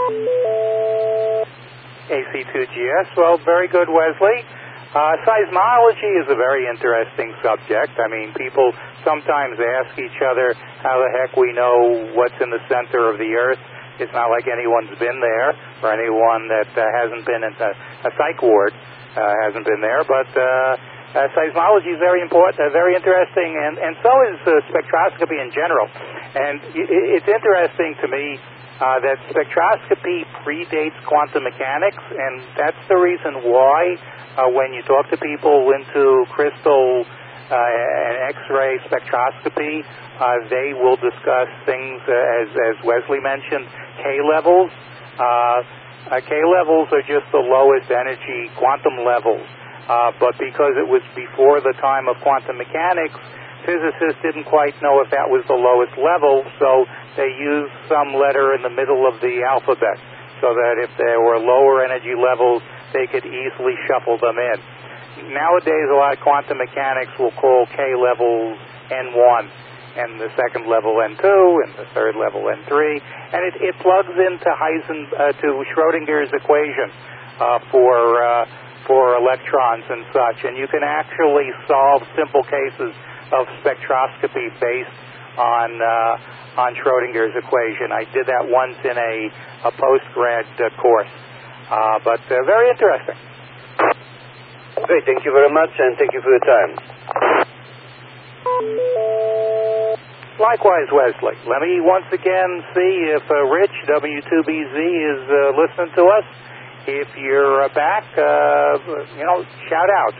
AC2GS. Well, very good, Wesley. Seismology is a very interesting subject. I mean, people sometimes ask each other how the heck we know what's in the center of the Earth. It's not like anyone's been there, or anyone that hasn't been in a psych ward hasn't been there. But seismology is very important, very interesting, and so is spectroscopy in general. And it's interesting to me that spectroscopy predates quantum mechanics, and that's the reason why when you talk to people into crystal and X-ray spectroscopy, they will discuss things, as Wesley mentioned, K-levels. K-levels are just the lowest energy quantum levels, but because it was before the time of quantum mechanics, physicists didn't quite know if that was the lowest level, so they used some letter in the middle of the alphabet, so that if there were lower energy levels, they could easily shuffle them in. Nowadays, a lot of quantum mechanics will call K levels N1, and the second level N2, and the third level N3, and it plugs into to Schrodinger's equation for electrons and such, and you can actually solve simple cases of spectroscopy based on Schrodinger's equation. I did that once in a post-grad course, but very interesting. Okay, thank you very much, and thank you for your time. Likewise, Wesley. Let me once again see if Rich, W2BZ, is listening to us. If you're back, shout out.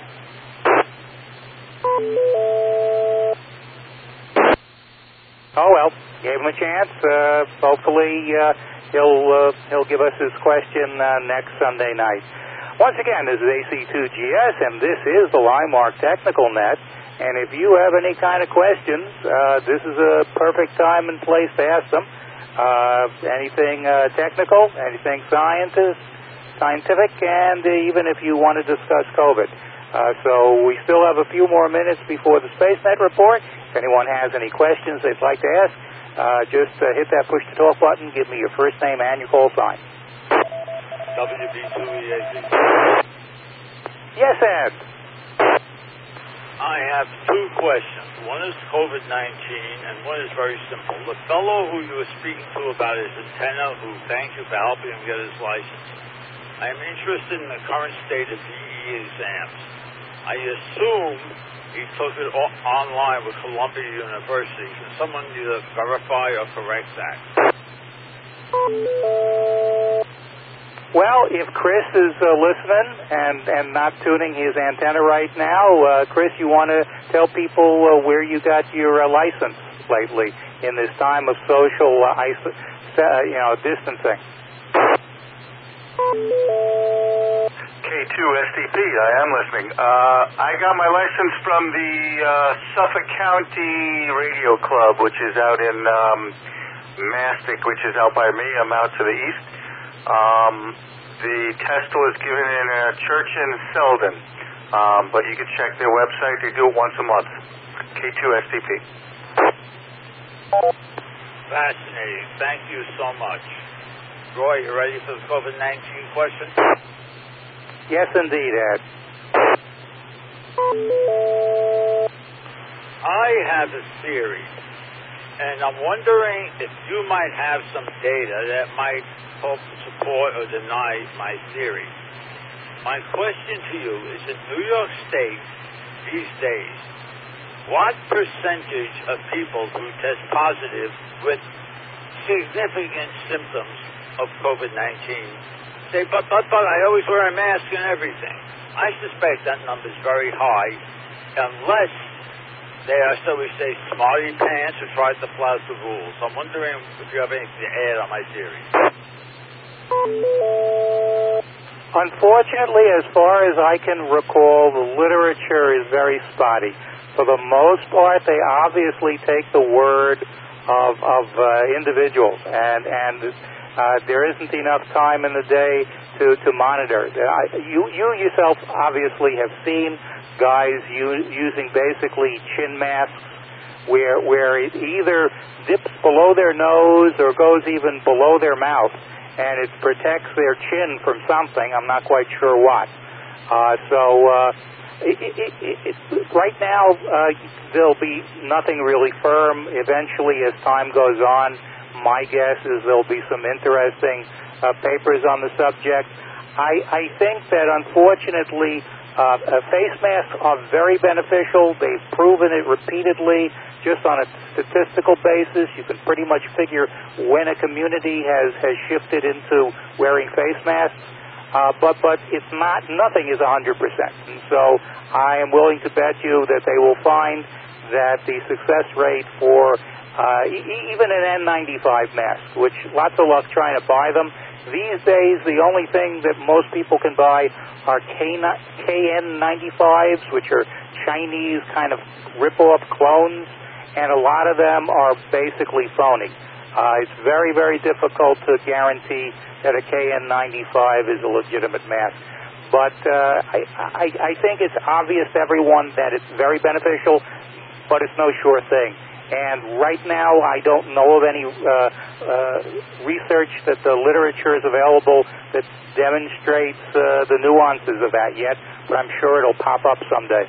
Oh, well, gave him a chance. Hopefully, he'll give us his question next Sunday night. Once again, this is AC2GS, and this is the Limemark Technical Net. And if you have any kind of questions, this is a perfect time and place to ask them. Anything technical, anything scientific, and even if you want to discuss COVID. So we still have a few more minutes before the SpaceNet report. If anyone has any questions they'd like to ask, just hit that push-to-talk button, give me your first name and your call sign. WB2EAC. Yes, Ed. I have two questions. One is COVID-19, and one is very simple. The fellow who you were speaking to about his antenna, who thank you for helping him get his license, I am interested in the current state of DE exams. I assume he took it online with Columbia University. Can someone either verify or correct that? Well, if Chris is listening and not tuning his antenna right now, Chris, you want to tell people where you got your license lately in this time of social distancing? K2SDP, I am listening. I got my license from the Suffolk County Radio Club, which is out in Mastic, which is out by me. I'm out to the east. The test was given in a church in Selden, but you can check their website. They do it once a month. K2SDP. Fascinating. Thank you so much. Roy, you ready for the COVID-19 question? Yes, indeed, Ed. I have a theory, and I'm wondering if you might have some data that might help support or deny my theory. My question to you is, in New York State these days, what percentage of people who test positive with significant symptoms of COVID-19 say, but I always wear a mask and everything? I suspect that number is very high, unless they are, so we say, smarty pants who tried to flout the rules. I'm wondering if you have anything to add on my theory. Unfortunately, as far as I can recall, the literature is very spotty. For the most part, they obviously take the word of individuals, and there isn't enough time in the day to monitor. You yourself obviously have seen guys using basically chin masks where it either dips below their nose or goes even below their mouth, and it protects their chin from something. I'm not quite sure what. Right now, there'll be nothing really firm. Eventually, as time goes on, my guess is there'll be some interesting papers on the subject. I think that, unfortunately, face masks are very beneficial. They've proven it repeatedly. Just on a statistical basis, you can pretty much figure when a community has shifted into wearing face masks. But it's not, nothing is 100%. And so I am willing to bet you that they will find that the success rate for even an N95 mask, which lots of luck trying to buy them. These days, the only thing that most people can buy are KN95s, which are Chinese kind of rip-off clones, and a lot of them are basically phony. It's very, very difficult to guarantee that a KN95 is a legitimate mask. But I think it's obvious to everyone that it's very beneficial, but it's no sure thing. And right now, I don't know of any research that the literature is available that demonstrates the nuances of that yet, but I'm sure it'll pop up someday.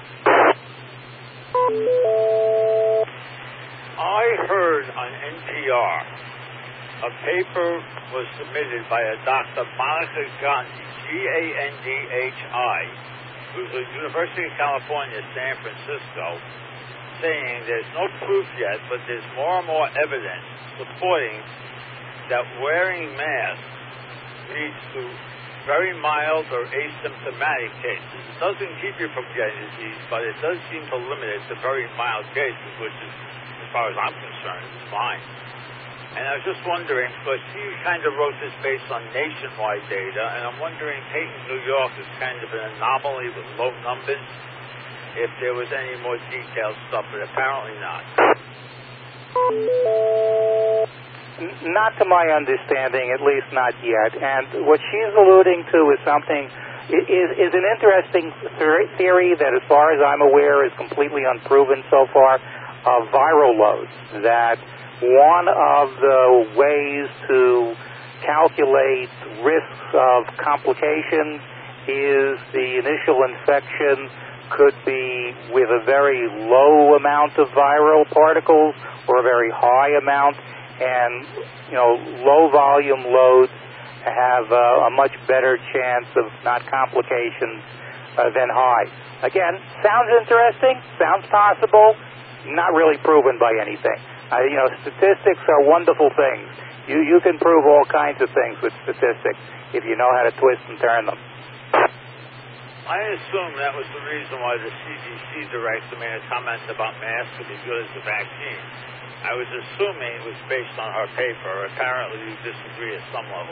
I heard on NPR a paper was submitted by a Dr. Monica Gandhi, Gandhi, who's at University of California, San Francisco, saying there's no proof yet, but there's more and more evidence supporting that wearing masks leads to very mild or asymptomatic cases. It doesn't keep you from getting disease, but it does seem to limit it to very mild cases, which is, as far as I'm concerned, is fine. And I was just wondering, because he kind of wrote this based on nationwide data, and I'm wondering, taking New York is kind of an anomaly with low numbers, if there was any more detailed stuff, but apparently not. Not to my understanding, at least not yet. And what she's alluding to is something, is an interesting theory that, as far as I'm aware, is completely unproven so far, of viral loads. That one of the ways to calculate risks of complications is the initial infection could be with a very low amount of viral particles or a very high amount, and low volume loads have a much better chance of not complications than high. Again, sounds interesting, sounds possible, not really proven by anything. Statistics are wonderful things. You can prove all kinds of things with statistics if you know how to twist and turn them. I assume that was the reason why the CDC director made a comment about masks to be good as a vaccine. I was assuming it was based on her paper. Apparently you disagree at some level.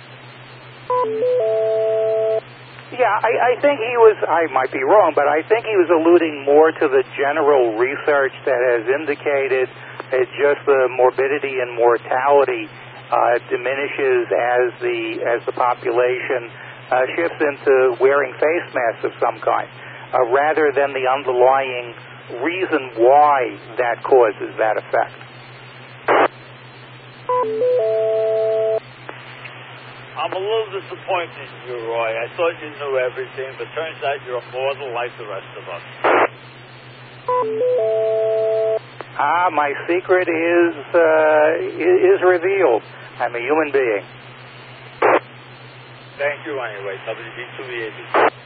Yeah, I think he was, I might be wrong, but I think he was alluding more to the general research that has indicated that just the morbidity and mortality diminishes as the population shifts into wearing face masks of some kind, rather than the underlying reason why that causes that effect. I'm a little disappointed in you, Roy. I thought you knew everything, but turns out you're a mortal like the rest of us. My secret is revealed. I'm a human being. Thank you anyway, WB280.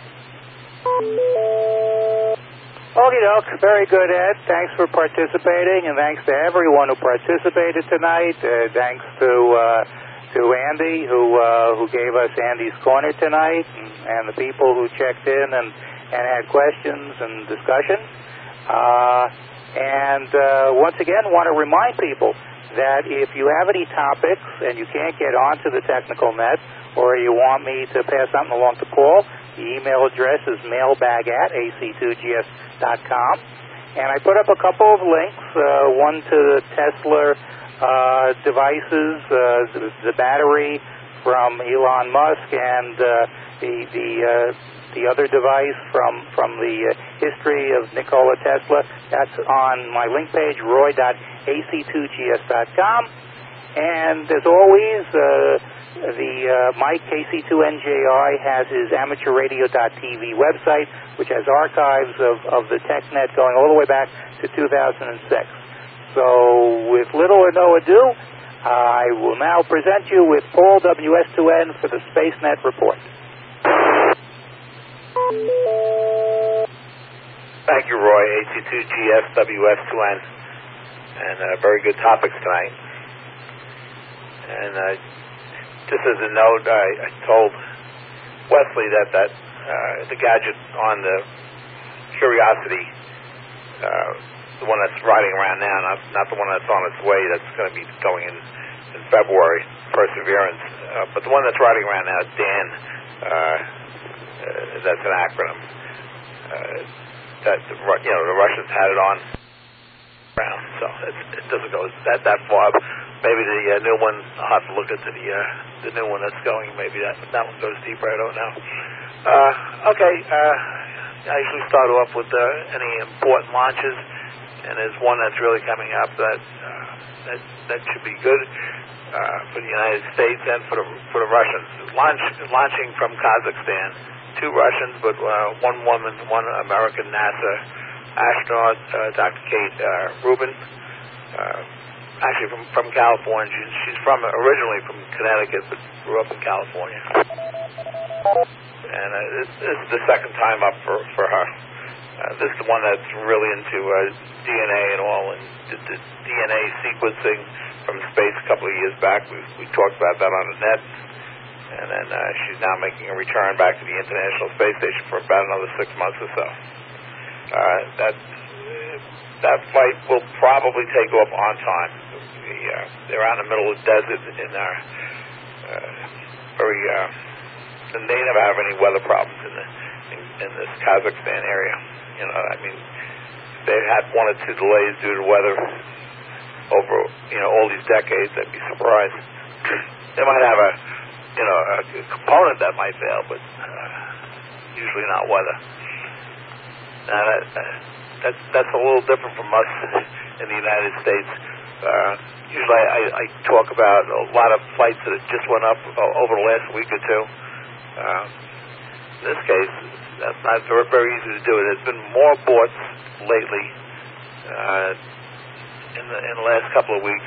Okie doke. Very good, Ed. Thanks for participating, and thanks to everyone who participated tonight. Thanks to Andy, who gave us Andy's Corner tonight, and the people who checked in and had questions and discussions. Once again, want to remind people that if you have any topics and you can't get onto the technical net, or you want me to pass something along to Paul, the email address is mailbag@ac2gs.com. And I put up a couple of links, one to the Tesla devices, the battery from Elon Musk, and the other device from the history of Nikola Tesla. That's on my link page, roy.ac2gs.com. And as always, Mike, KC2NJI, has his amateurradio.tv website, which has archives of the TechNet going all the way back to 2006. So with little or no ado, I will now present you with Paul WS2N for the SpaceNet Report. Thank you, Roy. AC2GSWS2N. And very good topics tonight. And just as a note, I told Wesley that the gadget on the Curiosity, the one that's riding around now, not the one that's on its way, that's going to be going in February, Perseverance, but the one that's riding around now, Dan, that's an acronym. That the Russians had it on around, so it doesn't go that far. Maybe the new one, I'll have to look into the new one that's going. Maybe that one goes deeper. I don't know. Okay. I usually start off with any important launches, and there's one that's really coming up that should be good for the United States and for the Russians. Launching from Kazakhstan. 2 Russians, but one woman, one American NASA astronaut, Dr. Kate Rubin, actually from California. She's originally from Connecticut, but grew up in California. And this is the second time up for her. This is the one that's really into DNA and all, and did the DNA sequencing from space a couple of years back. We talked about that on the net. And then she's now making a return back to the International Space Station for about another 6 months or so. That flight will probably take off on time. They're out in the middle of the desert in our and they never have any weather problems in this Kazakhstan area. They've had 1 or 2 delays due to weather over all these decades. I'd be surprised. They might have a component that might fail, but usually not weather. Now that's a little different from us in the United States. Usually I talk about a lot of flights that just went up over the last week or two. In this case, that's not very easy to do. There's been more aborts lately in the last couple of weeks.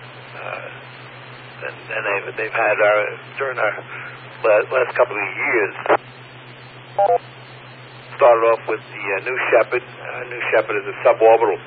And they've had during the last couple of years. Started off with the New Shepard. New Shepard is a suborbital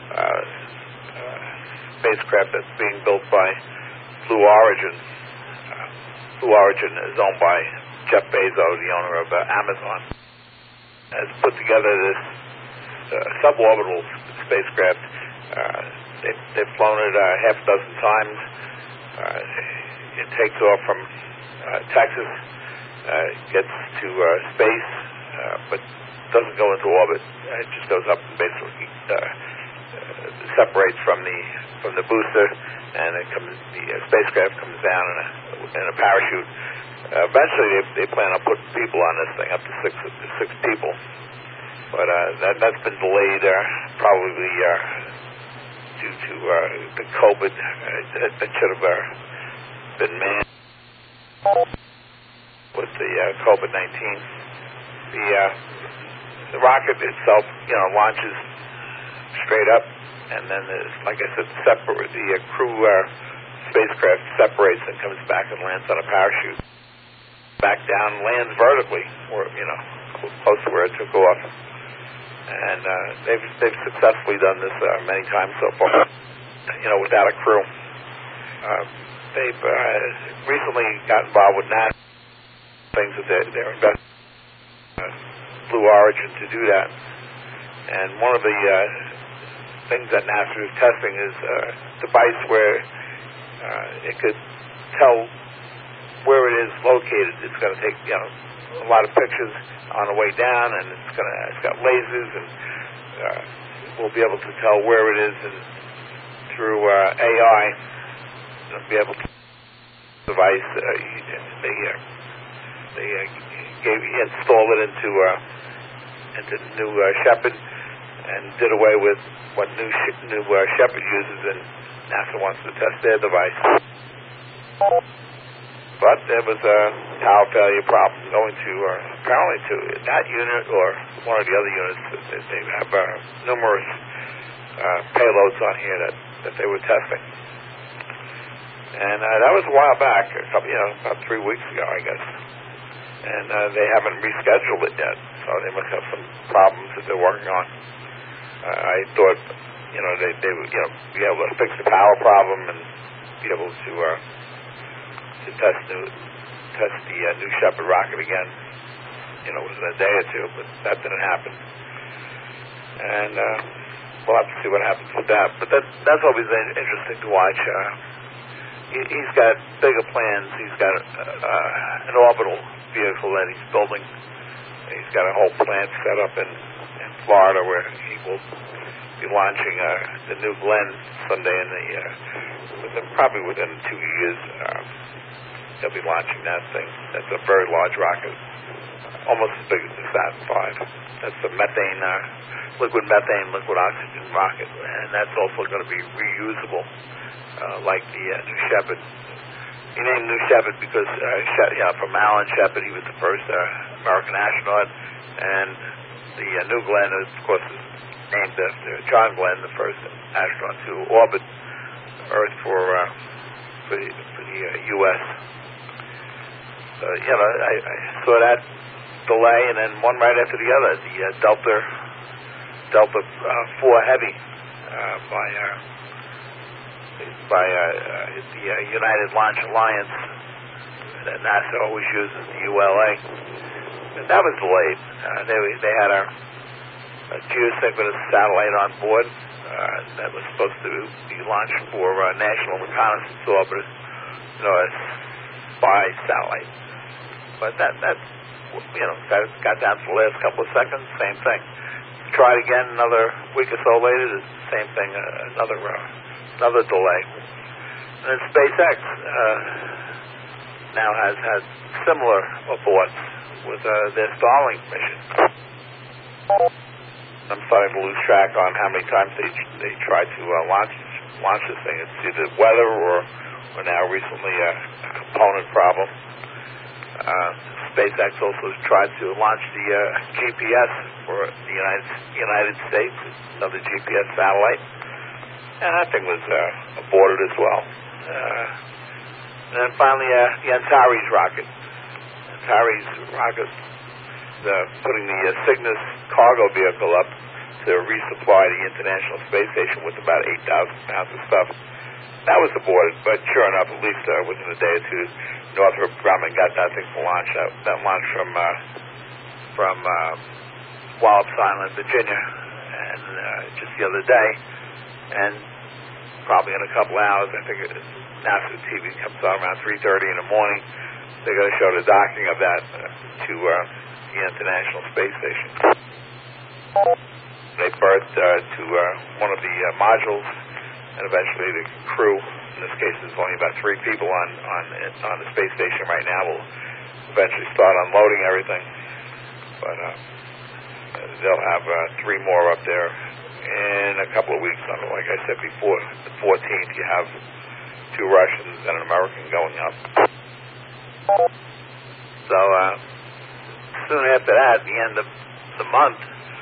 spacecraft that's being built by Blue Origin. Blue Origin is owned by Jeff Bezos, the owner of Amazon. Has put together this suborbital spacecraft. They've flown it half a dozen times. It takes off from Texas, gets to space, but doesn't go into orbit. It just goes up and basically separates from the booster, and the spacecraft comes down in a parachute. Eventually, they plan on putting people on this thing, up to six people. But that's been delayed, probably due to the COVID. That should have been manned with the COVID-19. The rocket itself, launches straight up, and then like I said, the crew spacecraft separates and comes back and lands on a parachute. Back down, lands vertically, or close to where it took off. And they've successfully done this many times so far, without a crew. They've recently got involved with NASA, things that they're investing Blue Origin to do that. And one of the things that NASA is testing is a device where it could tell where it is located. It's going to take a lot of pictures on the way down, and it's got lasers, and we'll be able to tell where it is, and through AI, be able to device. They installed it into the New Shepard, and did away with what New Shepard uses, and NASA wants to test their device. But there was a power failure problem going to, apparently to that unit or one of the other units. They have numerous payloads on here that they were testing. And that was a while back, about 3 weeks ago, I guess. And they haven't rescheduled it yet, so they must have some problems that they're working on. I thought, they would, be able to fix the power problem and be able to test the New Shepard rocket again, within a day or two, but that didn't happen. And we'll have to see what happens with that. But that's always interesting to watch. He's got bigger plans. He's got an orbital vehicle that he's building. He's got a whole plant set up in Florida where he will be launching the New Glenn someday probably within 2 years. They'll be launching that thing. That's a very large rocket, almost as big as the Saturn V. That's a liquid oxygen rocket, and that's also going to be reusable, like the New Shepard. He named New Shepard because from Alan Shepard, he was the first American astronaut, and the New Glenn, of course, is named after John Glenn, the first astronaut to orbit Earth for the U.S. So, I saw that delay, and then one right after the other, the Delta IV Heavy by the United Launch Alliance that NASA always uses, the ULA. And that was delayed. They had a geosynchronous satellite on board that was supposed to be launched for National Reconnaissance Orbiter, a spy satellite. But that got down to the last couple of seconds, same thing. Tried again another week or so later, the same thing, another delay. And then SpaceX now has had similar aborts with their Starlink mission. I'm starting to lose track on how many times they tried to launch this thing. It's either weather or now recently a component problem. SpaceX also tried to launch the GPS for the United States, another GPS satellite, and that thing was aborted as well. And then finally, the Antares rocket. Antares rocket, putting the Cygnus cargo vehicle up to resupply the International Space Station with about 8,000 pounds of stuff. That was aborted, but sure enough, at least within a day or two, Northrop Grumman got that thing to launch. That launched from Wallops Island, Virginia, and just the other day. And probably in a couple hours, I think NASA TV comes on around 3:30 in the morning. They're going to show the docking of that to the International Space Station. They berthed to one of the modules, and eventually the crew, in this case there's only about 3 people on the space station right now, will eventually start unloading everything. But they'll have 3 more up there in a couple of weeks. Like I said before, the 14th you have 2 Russians and an American going up. So soon after that, at the end of the month,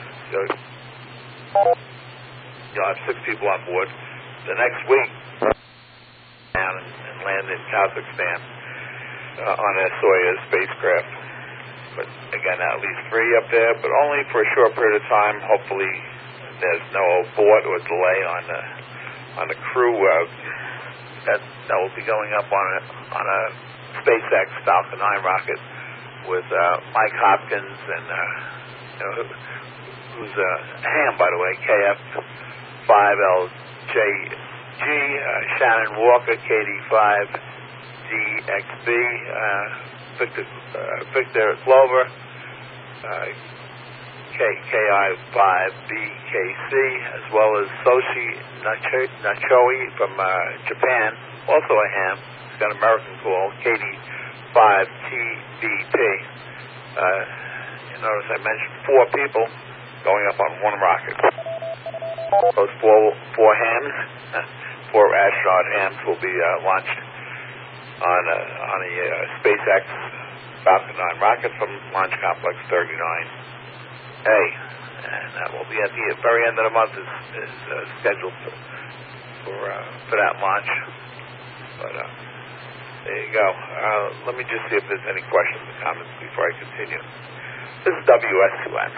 you'll have 6 people on board. The next week, down and land in Kazakhstan on a Soyuz spacecraft. But again, at least 3 up there, but only for a short period of time. Hopefully, there's no abort or delay on the crew that will be going up on a SpaceX Falcon 9 rocket with Mike Hopkins and who's Ham, by the way, KF5LJG, Shannon Walker, KD5DXB, Victor Glover, KI5BKC, as well as Soshi Nachoi from Japan, also a ham. He's got an American call, KD5TBP. You notice I mentioned 4 people going up on 1 rocket. Those 4 hams, 4 astronaut hams will be launched on a SpaceX Falcon 9 rocket from Launch Complex 39A, and that will be at the very end of the month. Is scheduled for that launch. But there you go. Let me just see if there's any questions or comments before I continue. This is WS2X.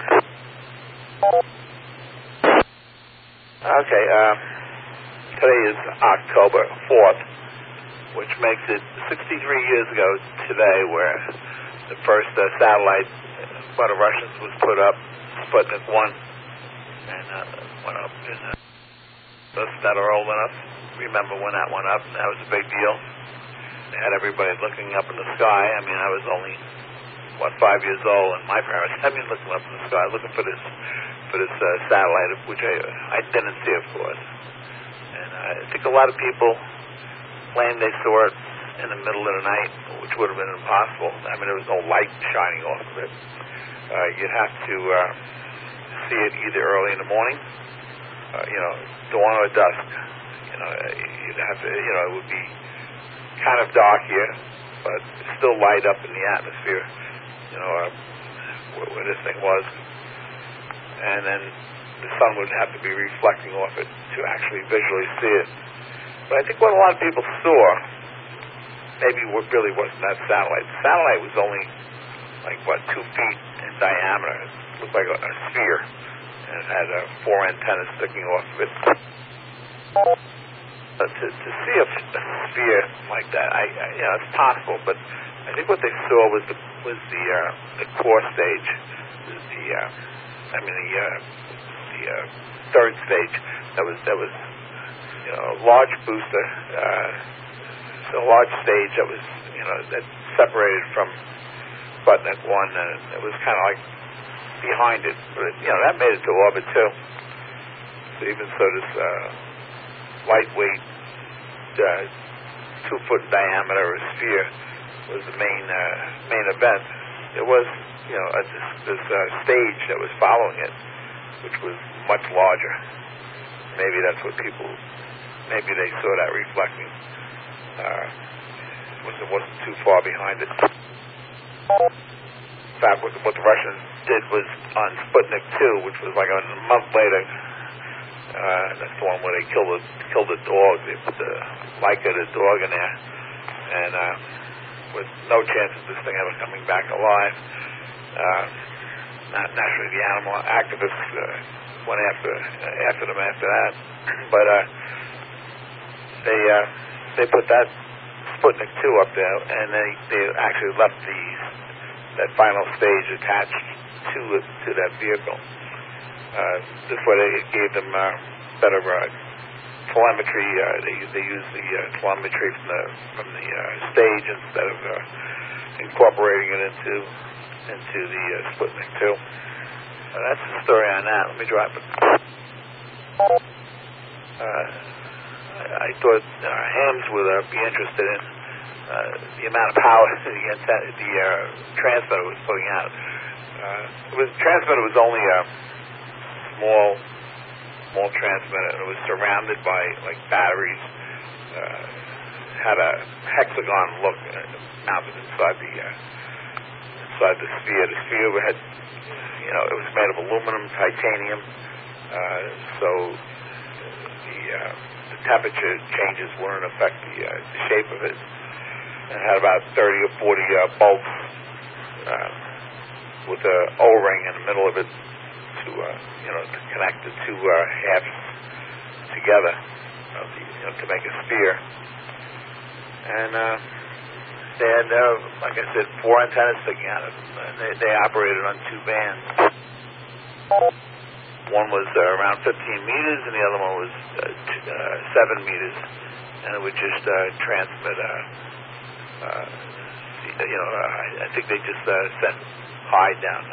Okay. Today is October 4th, which makes it 63 years ago today where the first satellite by the Russians was put up, Sputnik 1, and went up. And those that are old enough remember when that went up, and that was a big deal. They had everybody looking up in the sky. I mean, I was only, 5 years old, and my parents had me looking up in the sky, looking for this satellite, which I didn't see, of course. And I think a lot of people claimed they saw it in the middle of the night, which would have been impossible. I mean, there was no light shining off of it. You'd have to see it either early in the morning, dawn or dusk. You'd have to, it would be kind of dark here, but still light up in the atmosphere, where this thing was. And then the sun would have to be reflecting off it to actually visually see it. But I think what a lot of people saw maybe what really wasn't that satellite. The satellite was only 2 feet in diameter. It looked like a sphere, and it had 4 antennas sticking off of it. But to see a sphere like that, it's possible. But I think what they saw was the core stage, the third stage. That was a large booster, a large stage that was that separated from Sputnik 1, and it was kind of like behind it. But that made it to orbit too. So even so, this lightweight 2-foot diameter sphere was the main event. There was this stage that was following it, which was much larger. Maybe that's what maybe they saw that reflecting. It wasn't too far behind it. In fact, what the Russians did was on Sputnik 2, which was like a month later. That's the one where they killed the dog. They put the Laika, the dog, in there, and with no chance of this thing ever coming back alive. Naturally, the animal activists went after them after that, but they put that Sputnik 2 up there, and they actually left that final stage attached to that vehicle. This way, they gave them better telemetry. They used the telemetry from the stage instead of incorporating it into the Sputnik 2. That's the story on that. Let me drop it. I thought Hams would be interested in the amount of power the transmitter was putting out. The transmitter was only a small transmitter, and it was surrounded by batteries. Had a hexagon look mounted inside the sphere. The sphere had, it was made of aluminum, titanium, so the temperature changes wouldn't affect the shape of it. It had about 30 or 40 bolts with an O-ring in the middle of it to connect the two halves together, to make a sphere. And they had, like I said, 4 antennas sticking out of them. And they operated on 2 bands. One was around 15 meters, and the other one was 7 meters. And it would just transmit. I think they just sent high down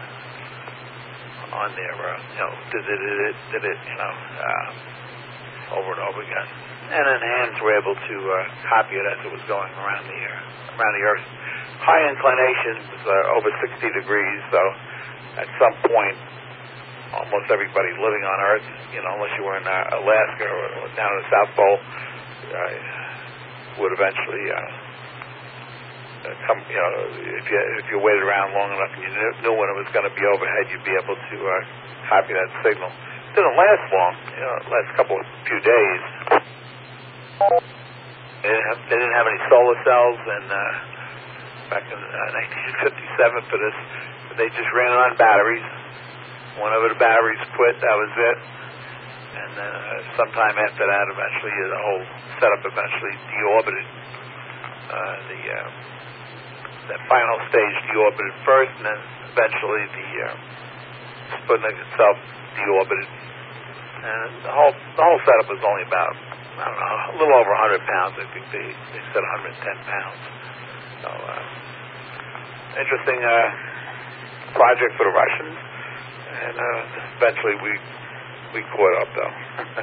on their, did it, over and over again. And then hands were able to copy it as it was going around the Earth. High inclination was over 60 degrees, so at some point, almost everybody living on Earth, unless you were in Alaska or down in the South Pole, would eventually if you waited around long enough and you knew when it was going to be overhead, you'd be able to copy that signal. It didn't last long. It lasted few days. They didn't have any solar cells, and back in 1957 for this, they just ran it on batteries. Whenever the batteries quit, that was it. And then sometime after that, eventually the whole setup deorbited. That final stage deorbited first, and then eventually the Sputnik itself deorbited. And the whole setup was only about, a little over 100 pounds. I think they said 110 pounds. So interesting project for the Russians, and eventually we caught up, though.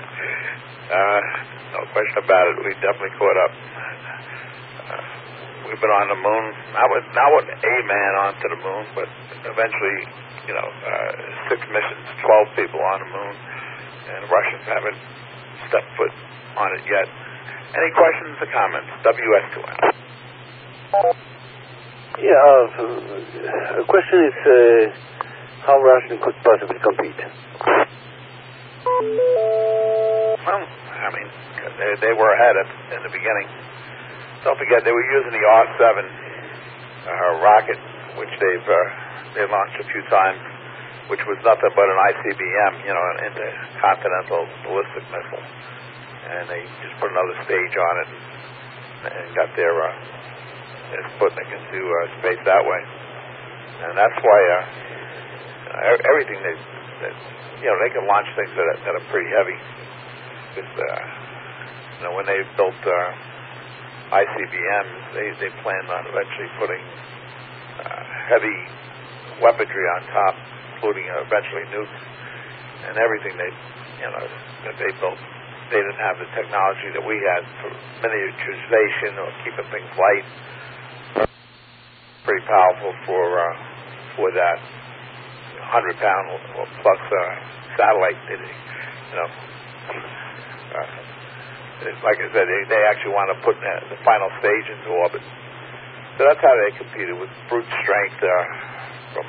No question about it. We definitely caught up. We've been on the moon, not with a man onto the moon, but eventually, 6 missions, 12 people on the moon, and the Russians haven't stepped foot on it yet. Any questions or comments? WS2N. Yeah, the question is how Russia could possibly compete. Well, they were ahead in the beginning. Don't forget, they were using the R-7 rocket, which they launched a few times, which was nothing but an ICBM, an intercontinental ballistic missile. And they just put another stage on it and got their Sputnik into space that way. And that's why everything they can launch things that are pretty heavy. Because when they built ICBMs, they planned on eventually putting heavy weaponry on top, including eventually nukes and everything that they built. They didn't have the technology that we had for miniaturization or keeping things light. Pretty powerful for that 100-pound or plus satellite. Like I said, they actually want to put the final stage into orbit. So that's how they competed, with brute strength from...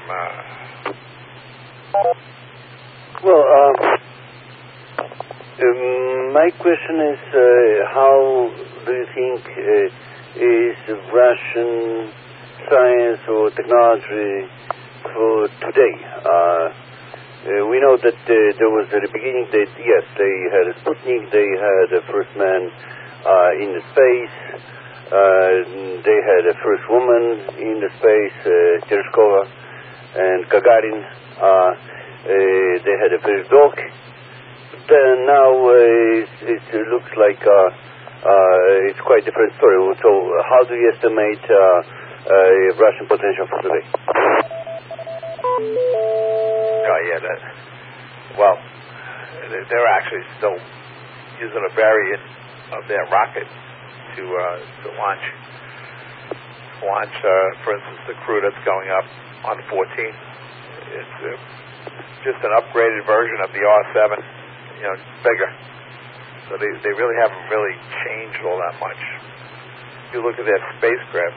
my question is, how do you think is Russian science or technology for today? We know that there was at the beginning that yes, they had a Sputnik, they had a first man in the space, they had a first woman in the space, Tereshkova and Gagarin. They had a first dog. Then now it looks like it's quite a different story. So how do you estimate Russian potential for today? They're actually still using a variant of their rocket to launch. For instance, the crew that's going up on the 14th. It's just an upgraded version of the R-7, bigger. So they really haven't really changed all that much. If you look at their spacecraft,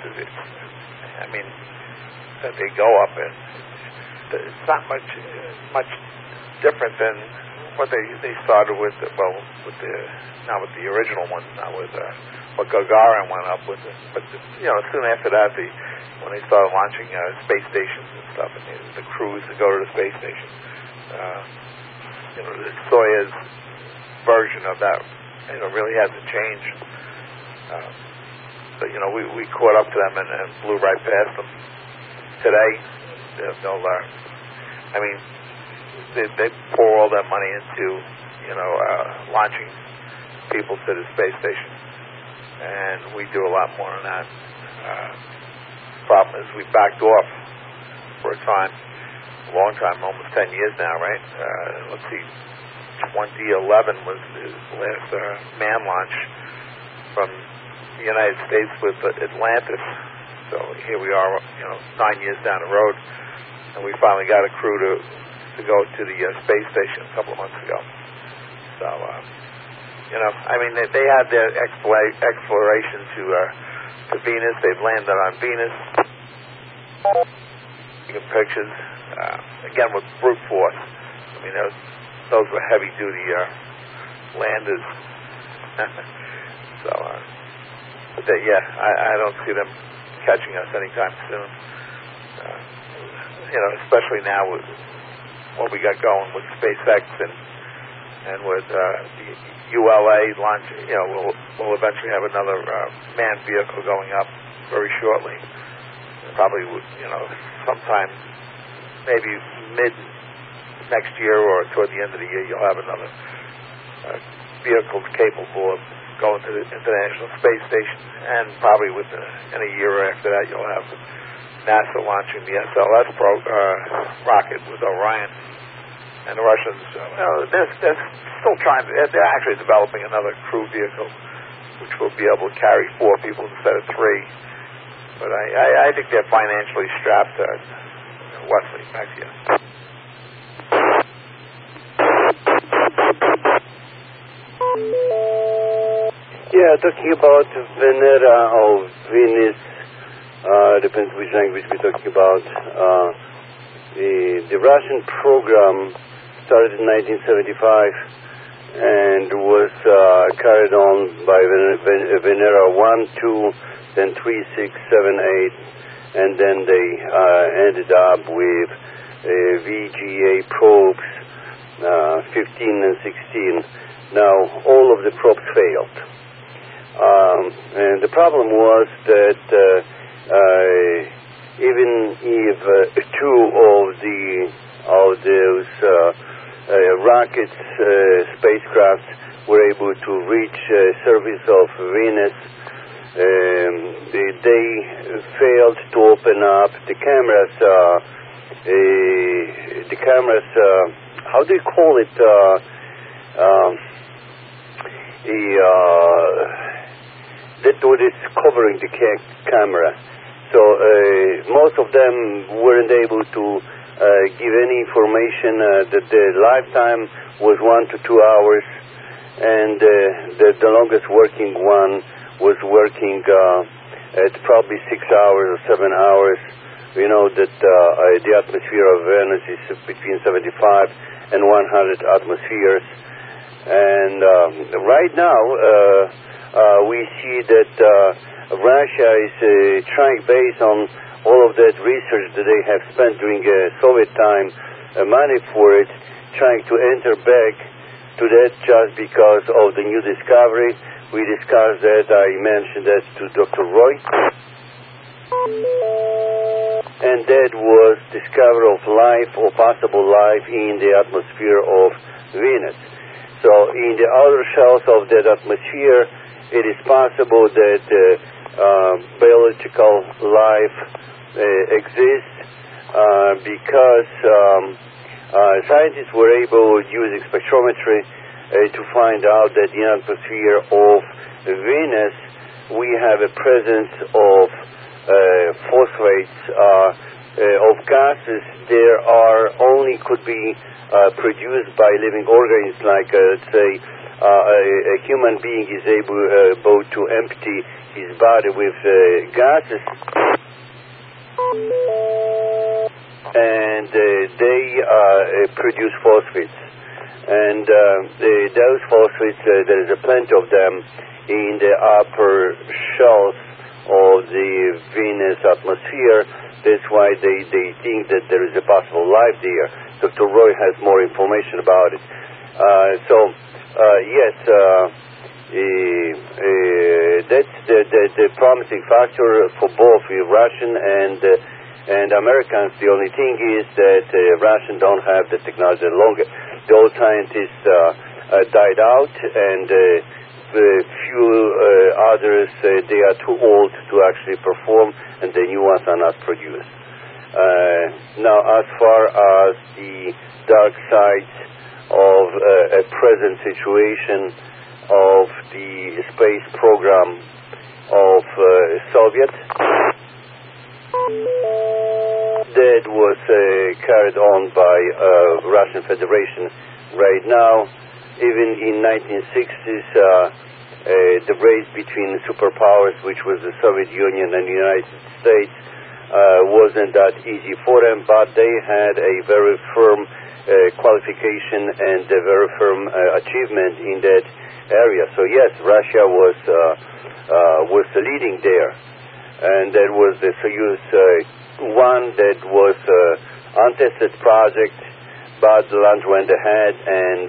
that they go up in, it's not much different than what they started with. Not with the original one, not with what Gagarin went up with. But soon after that, when they started launching space stations and stuff, and the crews to go to the space station, the Soyuz version of that, really hasn't changed. But we caught up to them and blew right past them. Today, they pour all that money into, launching people to the space station, and we do a lot more than that. Problem is, we backed off for a time, a long time, almost 10 years now, right? Let's see, 2011 was the last man launch from the United States with Atlantis. So here we are, 9 years down the road, and we finally got a crew to go to the space station a couple of months ago. So, they had their exploration to to Venus. They've landed on Venus. Taking pictures, again with brute force. I mean, those were heavy-duty landers. So, I don't see them catching us anytime soon. Especially now with what we got going with SpaceX and with the ULA launch. We'll eventually have another manned vehicle going up very shortly. Probably, sometime maybe mid next year or toward the end of the year, you'll have another vehicle capable of going to the International Space Station, and probably in a year after that, you'll have NASA launching the SLS rocket with Orion. And the Russians, they're still trying. They're actually developing another crew vehicle, which will be able to carry 4 people instead of 3. But I think they're financially strapped. Wesley, back to you. Yeah, talking about Venera or Venus, depends which language we're talking about. The Russian program started in 1975 and was carried on by Venera 1, 2, then 3, 6, 7, 8, and then they ended up with VGA probes 15 and 16. Now, all of the probes failed. And the problem was that even if 2 of those rockets, spacecraft, were able to reach surface of Venus, they failed to open up the cameras. How do you call it? That what is covering the camera. So most of them weren't able to give any information that the lifetime was 1 to 2 hours, and the longest working one was working at probably 6 hours or 7 hours. We know that the atmosphere of Venus is between 75 and 100 atmospheres. And right now, we see that Russia is trying, based on all of that research that they have spent during Soviet time, money for it, trying to enter back to that just because of the new discovery. We discussed that. I mentioned that to Dr. Roy. And that was discovery of life or possible life in the atmosphere of Venus. So in the outer shells of that atmosphere, it is possible that biological life exists because scientists were able, using spectrometry, to find out that in the atmosphere of Venus we have a presence of phosphates, of gases. There are only could be produced by living organisms, like let's say a human being is able to empty his body with gases, and they produce phosphates. And those phosphates, there is a plenty of them in the upper shells of the Venus atmosphere. That's why they think that there is a possible life there. Dr. Roy has more information about it. Yes, that's the promising factor for both Russian and Americans. The only thing is that Russians don't have the technology longer. The old scientists died out, and few others, they are too old to actually perform, and the new ones are not produced. Now, as far as the dark sides of a present situation of the space program of Soviet, that was carried on by Russian Federation right now. Even in 1960s, the race between the superpowers, which was the Soviet Union and the United States, wasn't that easy for them, but they had a very firm qualification and a very firm achievement in that area. So yes, Russia was leading there, and that was the Soyuz one that was untested project, but the launch went ahead, and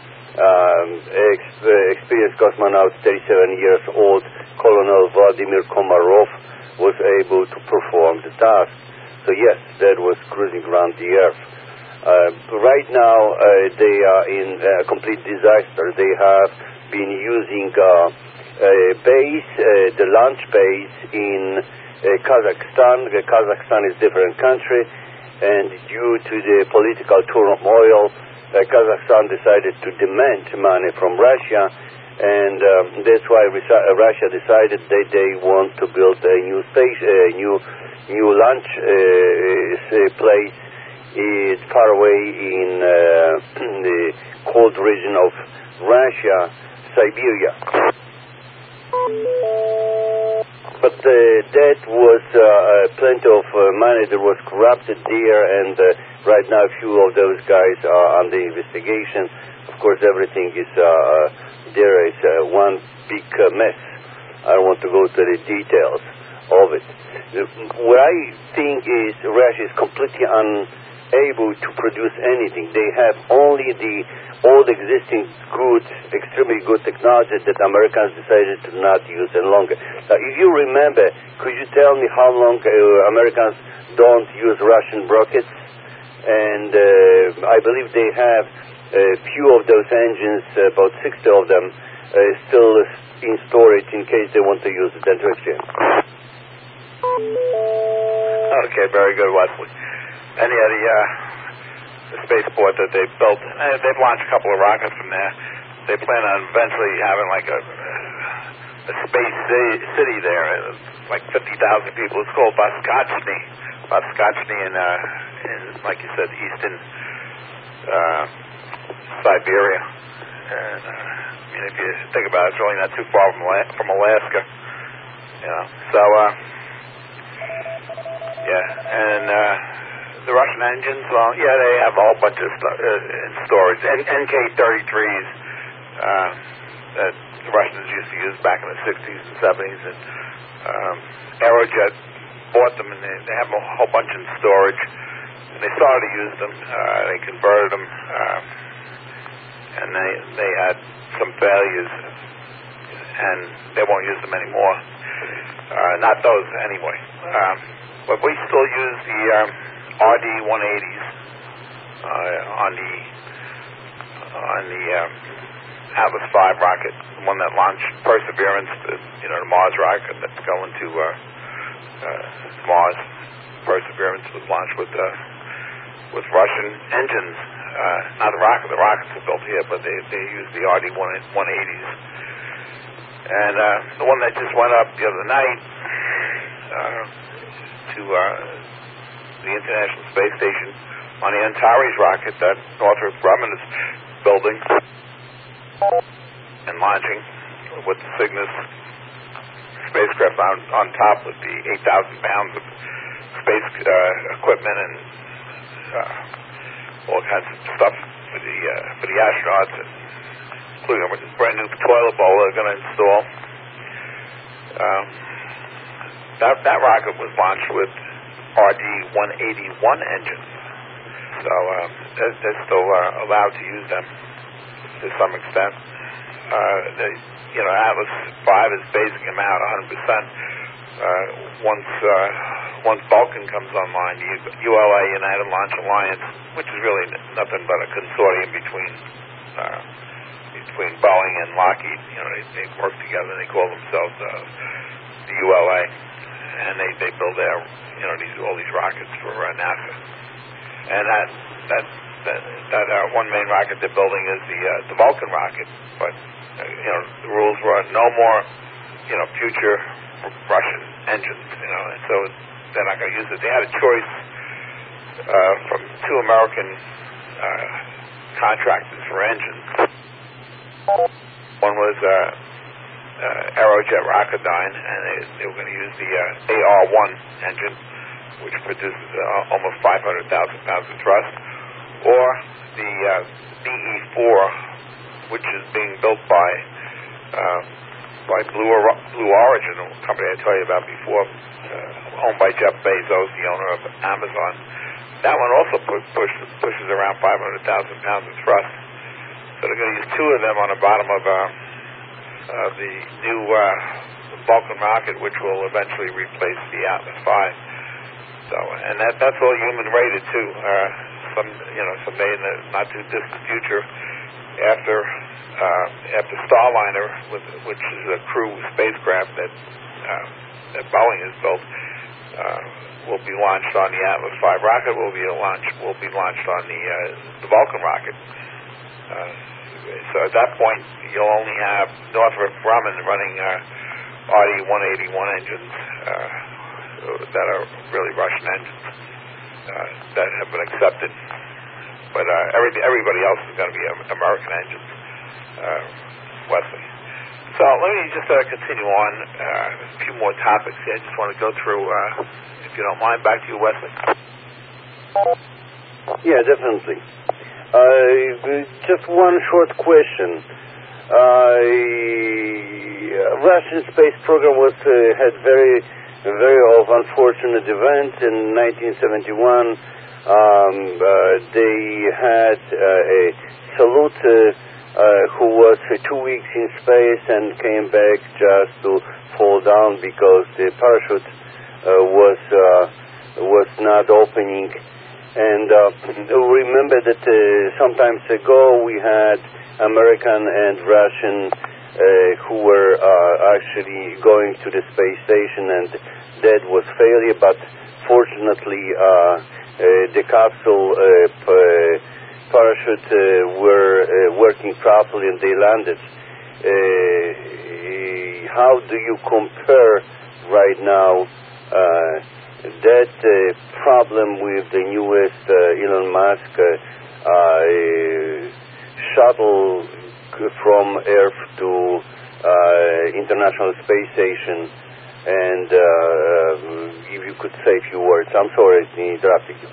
experienced cosmonaut, 37 years old, Colonel Vladimir Komarov, was able to perform the task. So yes, that was cruising around the Earth. Right now, they are in a complete disaster. They have been using a base, the launch base in Kazakhstan. Kazakhstan is a different country, and due to the political turmoil, Kazakhstan decided to demand money from Russia, and that's why Russia decided that they want to build a new new launch place. It's far away in the cold region of Russia, Siberia. But that was plenty of money that was corrupted there, and right now a few of those guys are under investigation. Of course, everything is there is one big mess. I don't want to go to the details of it. What I think is Russia is completely unable to produce anything. They have only the old existing good, extremely good technology that Americans decided to not use any longer. Now, if you remember, could you tell me how long Americans don't use Russian rockets? And I believe they have a few of those engines, about 60 of them, still in storage in case they want to use it. Then to exchange. Okay, very good, Wesley. And yeah, the spaceport that they built, they've launched a couple of rockets from there. They plan on eventually having like a space city there, like 50,000 people. It's called Vostochny in like you said, eastern Siberia. And I mean, if you think about it, it's really not too far from Alaska. You know, so yeah, and the Russian engines, well, yeah, they have a whole bunch of stuff in storage. NK-33s that the Russians used to use back in the 60s and 70s, and Aerojet bought them, and they have a whole bunch in storage. And they started to use them. They converted them, and they had some failures, and they won't use them anymore. Not those, anyway. But we still use the RD-180s on the Atlas V rocket, the one that launched Perseverance, the Mars rocket that's going to Mars. Perseverance was launched with Russian engines. Not the rocket. The rockets are built here, but they use the RD-180s. And the one that just went up the other night to the International Space Station on the Antares rocket that Northrop Grumman is building and launching with the Cygnus spacecraft on top with the 8,000 pounds of space equipment and all kinds of stuff for the astronauts, including with this brand new toilet bowl they're going to install. That rocket was launched with RD-181 engines, so they're still allowed to use them to some extent. Atlas V is phasing them out 100%. Once Vulcan comes online, the ULA, United Launch Alliance, which is really nothing but a consortium between Boeing and Lockheed. They work together. They call themselves the ULA, and they build all these rockets for NASA. And that one main rocket they're building is the Vulcan rocket. But the rules were no more future Russian engines. And so they're not going to use it. They had a choice from two American contractors for engines. One was Aerojet Rocketdyne, and they were going to use the AR-1 engine, which produces almost 500,000 pounds of thrust, or the BE-4, which is being built by Blue Origin, a company I told you about before, owned by Jeff Bezos, the owner of Amazon. That one also pushes around 500,000 pounds of thrust. So they're going to use two of them on the bottom of the new Vulcan rocket, which will eventually replace the Atlas V. So, and that's all human rated too. Someday in the not too distant future, after Starliner, which is a crew spacecraft that Boeing has built, will be launched on the Atlas V rocket. Will be launched on the Vulcan rocket. So at that point, you'll only have Northrop Grumman running RD-181 engines that are really Russian engines that have been accepted. But everybody else is going to be American engines, Wesley. So let me just continue on a few more topics here. I just want to go through, if you don't mind, back to you, Wesley. Yeah, definitely. Just one short question. Russian space program had very unfortunate events in 1971. They had a Salyut who was 2 weeks in space and came back just to fall down because the parachute was not opening. And remember that sometimes ago we had American and Russian who were actually going to the space station, and that was failure. But fortunately, the capsule parachute were working properly, and they landed. How do you compare right now that problem with the newest Elon Musk shuttle from Earth to International Space Station? And if you could say a few words. I'm sorry to interrupt you.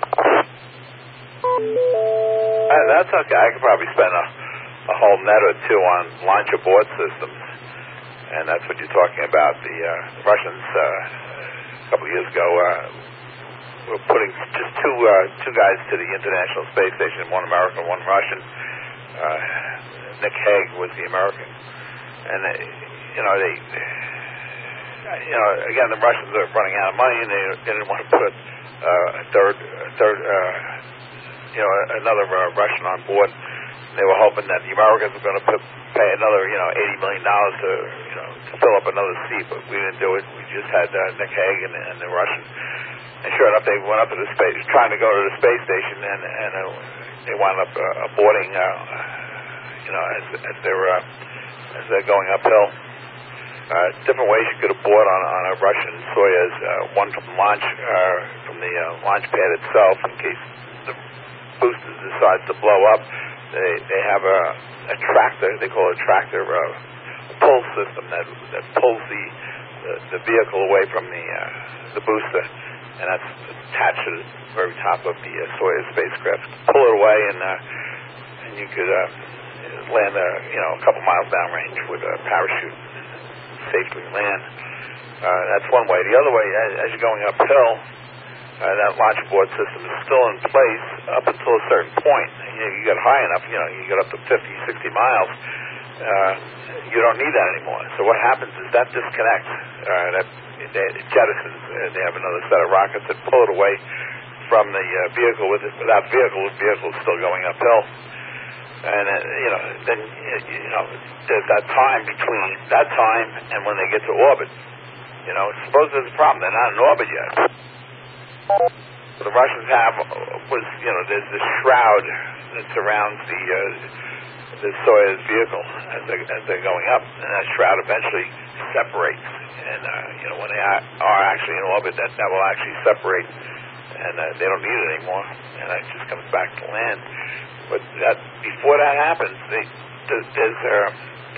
That's okay. I could probably spend a whole net or two on launch abort systems, and that's what you're talking about. The Russians a couple of years ago were putting just two guys to the International Space Station, one American, one Russian. Nick Hague was the American, and again, the Russians are running out of money, and they didn't want to put another Russian on board. They were hoping that the Americans were going to pay another, $80 million to fill up another seat, but we didn't do it. We just had Nick Hague and the Russian. And sure enough, they went up to the space, trying to go to the space station, and they wound up aborting, as they're going uphill. Different ways you could abort on a Russian Soyuz. One from launch, from the launch pad itself, in case the booster decides to blow up. They have a tractor. They call it a tractor pull system that pulls the vehicle away from the booster, and that's attached to the very top of the Soyuz spacecraft. Pull it away, and you could land a couple miles downrange with a parachute. Safely land. That's one way. The other way, as you're going uphill, that launch abort system is still in place up until a certain point. You get high enough, you get up to 50, 60 miles, you don't need that anymore. So what happens is that disconnects, that jettisons. They have another set of rockets that pull it away from the vehicle. Without vehicle, the vehicle is still going uphill. And, then, there's that time between that time and when they get to orbit. Suppose there's a problem. They're not in orbit yet. What the Russians have there's this shroud that surrounds the Soyuz vehicle as they're going up, and that shroud eventually separates. And, when they are actually in orbit, that will actually separate, and they don't need it anymore, and that just comes back to land. But before that happens, there's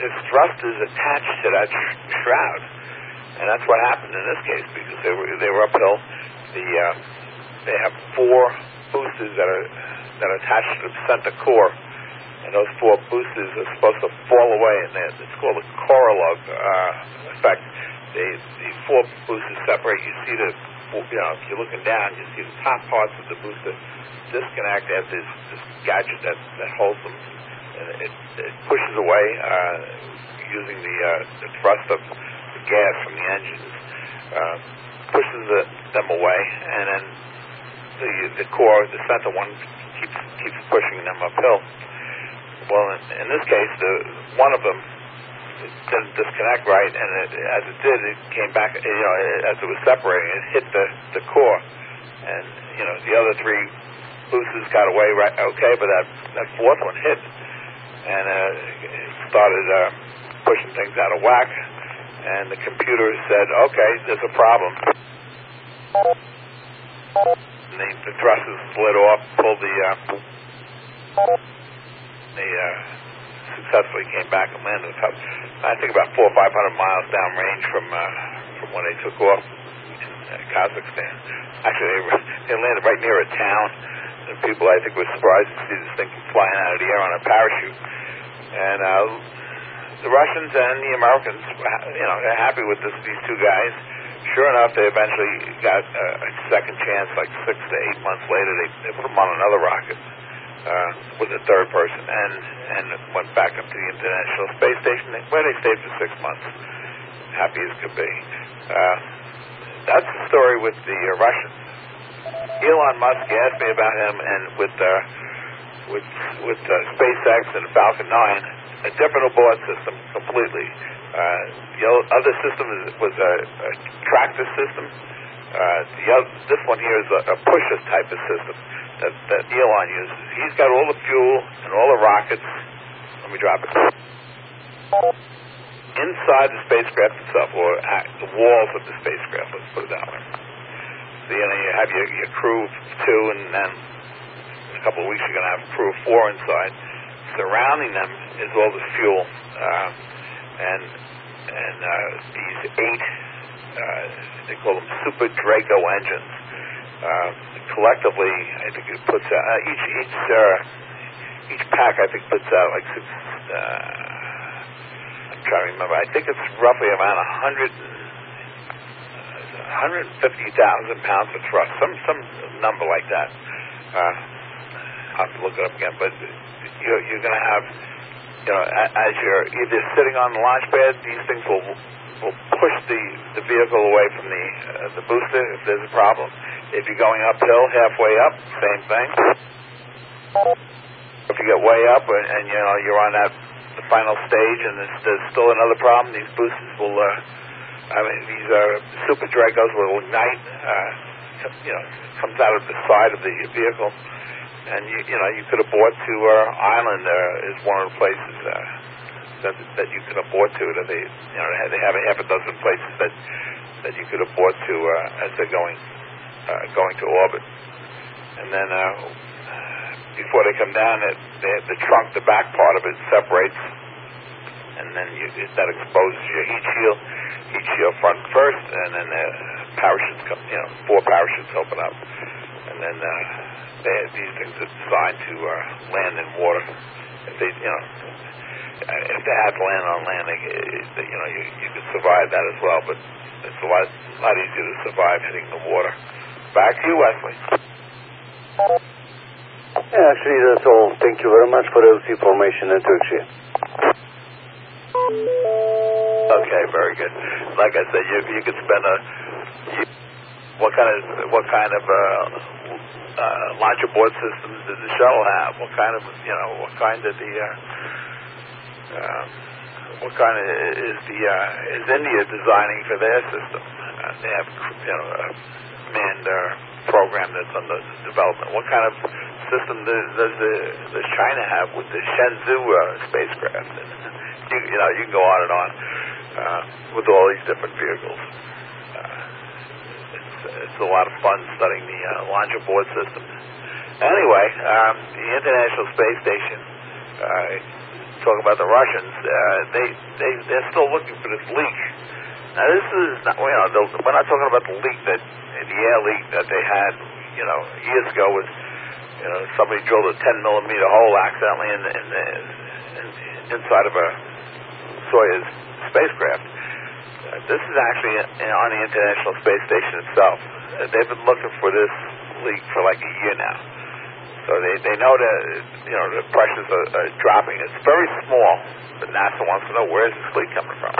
its thrust is attached to that shroud, and that's what happened in this case because they were uphill. They have 4 boosters that are attached to the center core, and those 4 boosters are supposed to fall away, and it's called a Korolev effect. The 4 boosters separate. You see if you're looking down, you see the top parts of the booster disconnect at this gadget that holds them, and it pushes away using the thrust of the gas from the engines, pushes them away, and then the core, the center one, keeps pushing them uphill. Well, in this case, one of them didn't disconnect right, and as it did, it came back. As it was separating, it hit the core, and the other 3 boosters got away right okay, but that 4th one hit, and it started pushing things out of whack, and the computer said, "Okay, there's a problem." And the thrusters slid off, pulled they successfully came back and landed I think about 400 or 500 miles downrange from when they took off in Kazakhstan. Actually, they landed right near a town, and people, I think, were surprised to see this thing flying out of the air on a parachute. And the Russians and the Americans, they're happy with these 2 guys. Sure enough, they eventually got a second chance, like 6 to 8 months later. They put them on another rocket with a 3rd person, and went back up to the International Space Station, where they stayed for 6 months, happy as could be. That's the story with the Russians. Elon Musk asked me about him, and with SpaceX and Falcon 9, a different abort system completely. The other system was a tractor system. This one here is a pusher type of system that Elon uses. He's got all the fuel and all the rockets. Let me drop it. Inside the spacecraft itself, or at the walls of the spacecraft, let's put it that way. So, you have your crew of 2, and then in a couple of weeks you're going to have a crew of 4 inside. Surrounding them is all the fuel, and these 8, they call them Super Draco engines. Collectively, I think it puts out each pack. I think puts out like 6. I'm trying to remember. I think it's roughly around 150,000 pounds of thrust, some number like that. I'll have to look it up again. But you're going to have, as you're either sitting on the launch pad, these things will push the vehicle away from the booster if there's a problem. If you're going uphill, halfway up, same thing. If you get way up and you're on the final stage and there's still another problem, these boosters will, these Super Dracos will ignite. Comes out of the side of the vehicle, and you could abort to Ireland. Is one of the places that you could abort to. That they have a half a dozen places that you could abort to as they're going to orbit. And then before they come down, they have the trunk, the back part of it separates, and then that exposes your heat shield front first, and then the parachutes come. 4 parachutes open up, and then these things are designed to land in water. If they had to land on land, you could survive that as well. But it's a lot easier to survive hitting the water. Back to you, Wesley. Actually, that's all. Thank you very much for this information and Turkey. Okay, very good. Like I said, you could spend what kind of launch abort systems does the shuttle have? What kind is India designing for their system? They have a manned program that's under development. What kind of system does China have with the Shenzhou spacecraft? You can go on and on with all these different vehicles. It's a lot of fun studying the launch abort systems. Anyway, the International Space Station talk about the Russians, they're still looking for this leak. Now, this is not, we're not talking about the leak the air leak that they had, years ago with, somebody drilled a 10-millimeter hole accidentally inside of a Soyuz spacecraft. This is actually on the International Space Station itself. They've been looking for this leak for like a year now. So they know that, the pressures are dropping. It's very small, but NASA wants to know where is this leak coming from.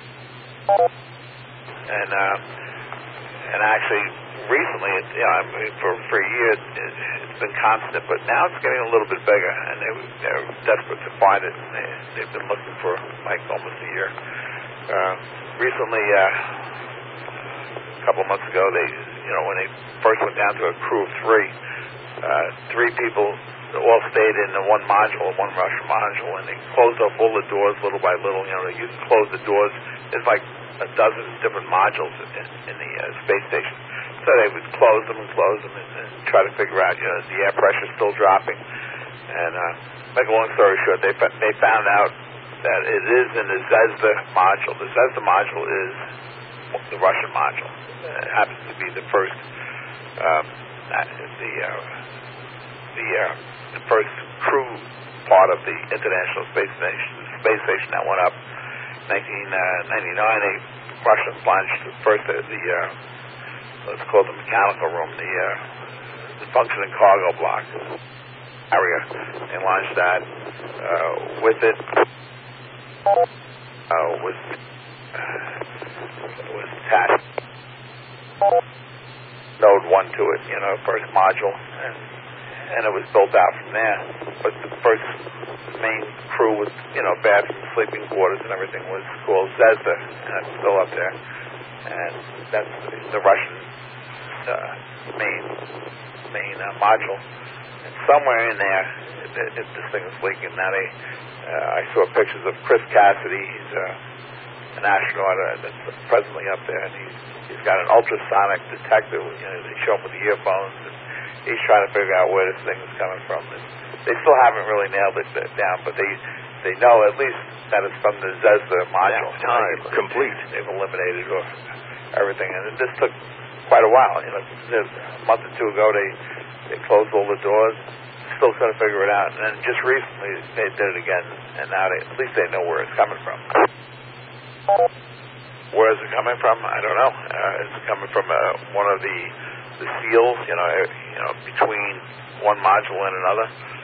And actually, recently, for a year, it's been constant, but now it's getting a little bit bigger, and they're desperate to find it. And they've been looking for like almost a year. Recently, a couple of months ago, when they first went down to a crew of three people all stayed in one module, one Russian module, and they closed off all the doors little by little. They used to close the doors. There's like a dozen different modules in the space station. So they would close them and try to figure out, the air pressure is still dropping. And make a long story short, they found out that it is in the Zvezda module. The Zvezda module is the Russian module. It happens to be the first, the first crew part of the International Space Station that went up. 1999, Russia launched first let's call it the mechanical room, the functioning cargo block area. They launched that. With it was attached node 1 to it, first module, and it was built out from there. But the first main crew with, bathrooms, sleeping quarters, and everything was called Zvezda, and it's still up there. And that's the Russian main module. And somewhere in there, this thing is leaking. Now I saw pictures of Chris Cassidy. He's an astronaut that's presently up there, and he's got an ultrasonic detector. They show him with the earphones, and he's trying to figure out where this thing is coming from. And they still haven't really nailed it down, but they know at least that it's from the Zvezda module. Complete. They've eliminated everything, and this took quite a while. A month or two ago, they closed all the doors. Still trying to figure it out, and then just recently they did it again, and now at least they know where it's coming from. Where is it coming from? I don't know. Is it coming from one of the seals? Between one module and another.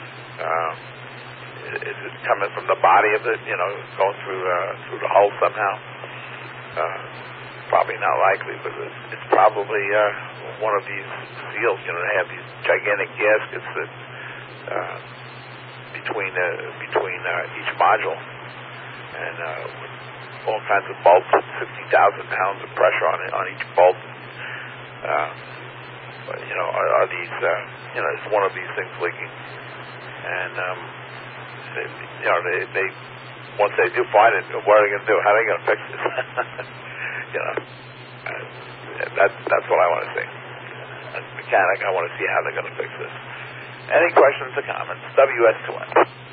Is it coming from the body of it? Going through the hull somehow? Probably not likely, but it's probably one of these seals. They have these gigantic gaskets that between each module, and all kinds of bolts, 60,000 pounds of pressure on each bolt. Are these? Is one of these things leaking? And they once they do find it, what are they going to do? How are they going to fix this? That's what I want to see. As a mechanic, I want to see how they're going to fix this. Any questions or comments? WS2N.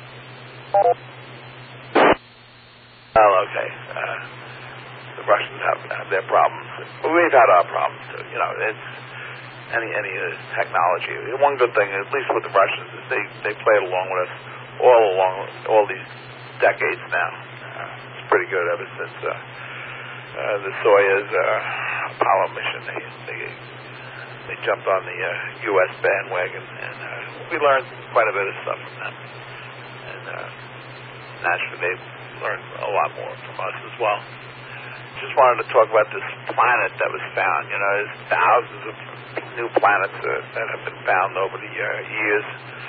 Oh, okay. The Russians have their problems. We've had our problems too. It's any technology. One good thing, at least with the Russians, is they played along with us all these decades now. It's pretty good ever since the Soyuz Apollo mission. They jumped on the U.S. bandwagon, and we learned quite a bit of stuff from them. And naturally, they've learned a lot more from us as well. Just wanted to talk about this planet that was found. There's thousands of new planets that have been found over the years.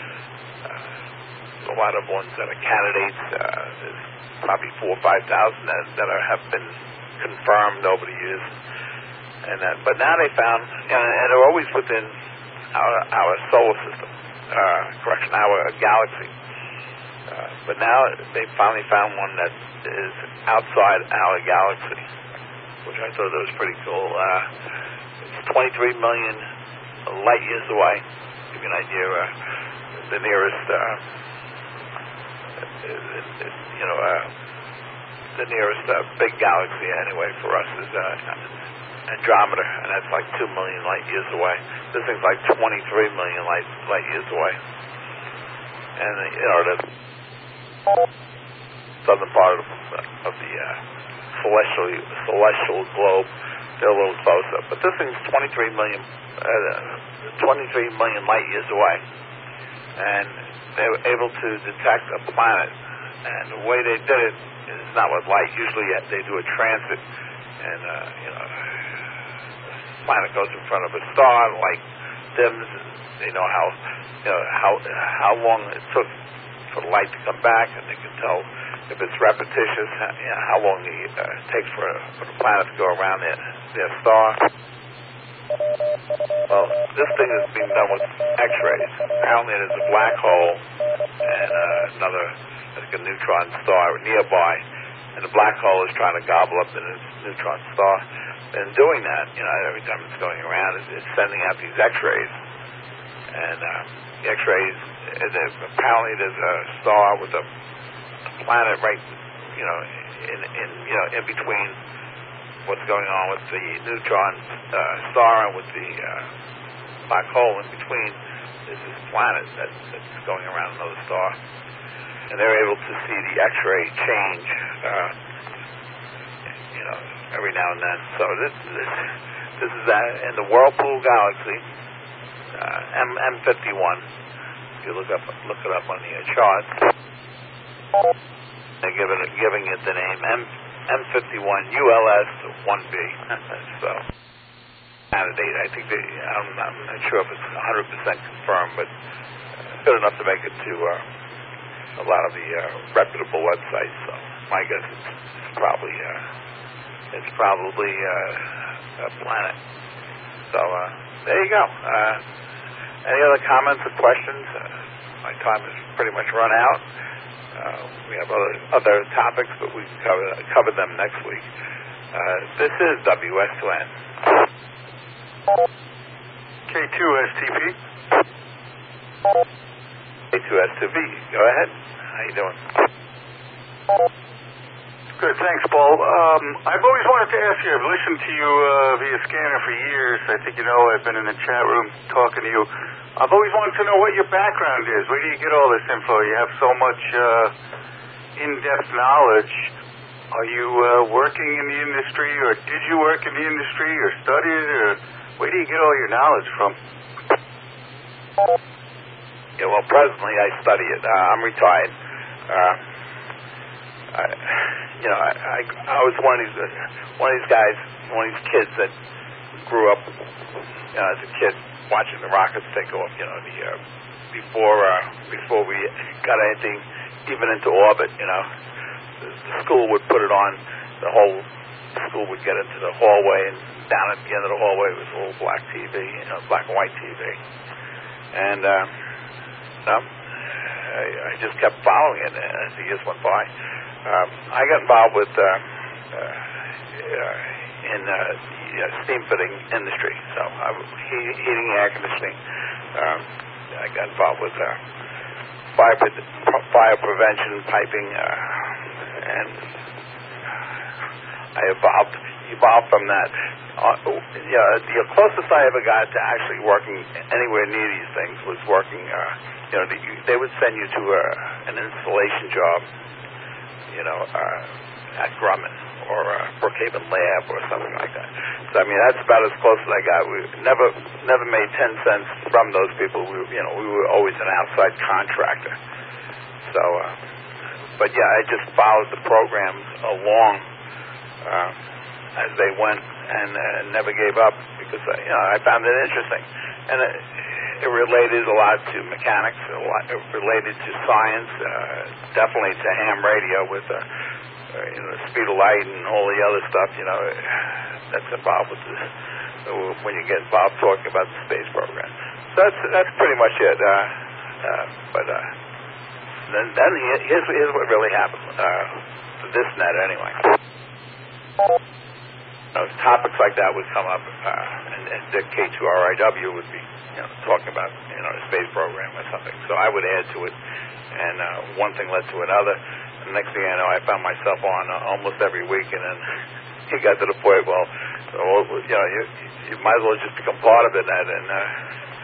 A lot of ones that are candidates. There's probably 4,000 or 5,000 that have been confirmed over the years. But now they found, and they're always within our solar system, our galaxy. But now they finally found one that is outside our galaxy, which I thought that was pretty cool. It's 23 million light years away. To give you an idea, the nearest the nearest big galaxy anyway for us is Andromeda, and that's like 2 million light years away. This thing's like 23 million light years away. And the southern part of the celestial globe, they're a little closer. But this thing's 23 million light years away, and they were able to detect a planet. And the way they did it is not with light. Usually they do a transit, and the planet goes in front of a star, light dims. They know how long it took for the light to come back, and they can tell if it's repetitious, how long it takes for the planet to go around their star. Well, this thing is being done with X-rays. Apparently there's a black hole and another, like a neutron star nearby, and the black hole is trying to gobble up the neutron star. And doing that, every time it's going around, it's sending out these X-rays. And the X-rays, apparently there's a star with a planet right, in between what's going on with the neutron star and with the black hole. In between is this planet that's going around another star, and they're able to see the X-ray change, every now and then. So this is in the Whirlpool Galaxy, M51. If you look it up on the charts, they're giving it the name M51 ULS 1B. So, candidate. I think I'm not sure if it's 100% confirmed, but good enough to make it to a lot of the reputable websites. So, my guess it's probably a planet. So, there you go. Any other comments or questions? My time has pretty much run out. We have other topics, but we can cover them next week. This is WS2N. K2STP. K2S2B. Go ahead. How you doing? Good, thanks, Paul. I've always wanted to ask you, I've listened to you via scanner for years. I think I've been in the chat room talking to you. I've always wanted to know what your background is. Where do you get all this info? You have so much in-depth knowledge. Are you working in the industry, or did you work in the industry, or study it, or where do you get all your knowledge from? Yeah, well, presently I study it. I'm retired. I was one of these guys, one of these kids that grew up as a kid watching the rockets take off. Before we got anything even into orbit, the school would put it on. The whole school would get into the hallway, and down at the end of the hallway was a little black TV, black and white TV, and I just kept following it as the years went by. I got involved with in the steam fitting industry, so heating, air conditioning. I got involved with fire prevention, piping, and I evolved from that. The closest I ever got to actually working anywhere near these things was working. They would send you to an installation job, at Grumman or Brookhaven Lab or something like that. So that's about as close as I got. We never made 10 cents from those people. We were always an outside contractor. So, but yeah, I just followed the programs along as they went and never gave up because I found it interesting, and it related a lot to mechanics, it related to science, definitely to ham radio with the speed of light and all the other stuff, that's involved with this, when you get involved talking about the space program. So that's pretty much it. But then here's what really happened to this net anyway. Topics like that would come up, and the K2RIW would be talking about a space program or something. So I would add to it, and one thing led to another. And next thing I know, I found myself on almost every week, and then it got to the point, you might as well just become part of it, and